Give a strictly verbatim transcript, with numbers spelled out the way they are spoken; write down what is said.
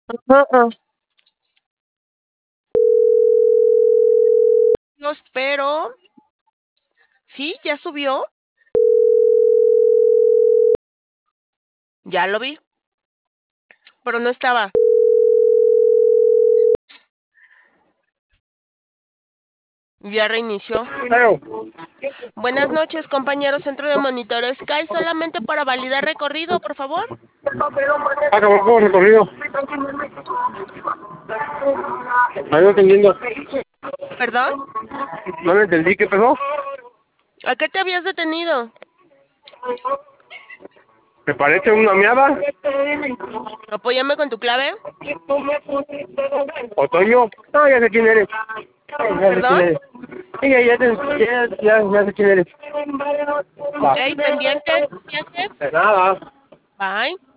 Uh-uh. Dios, pero... ¿Sí? ¿Ya subió? Ya lo vi. Pero no estaba. Ya reinició. Claro. Buenas noches, compañero Centro de Monitoreo Sky. Solamente para validar recorrido, por favor. Acabó con el recorrido. Ahí no entendiendo. ¿Perdón? No lo entendí, ¿qué pasó? ¿A qué te habías detenido? ¿Me parece una miada? Apóyame con tu clave. ¿Otoño? No, ya sé quién eres. Ya sé quién ¿Perdón? eres. Sí, ya, ya, te- ya, ya, ya sé quién eres. Ok, Va. pendiente. Gracias. De nada. Bye.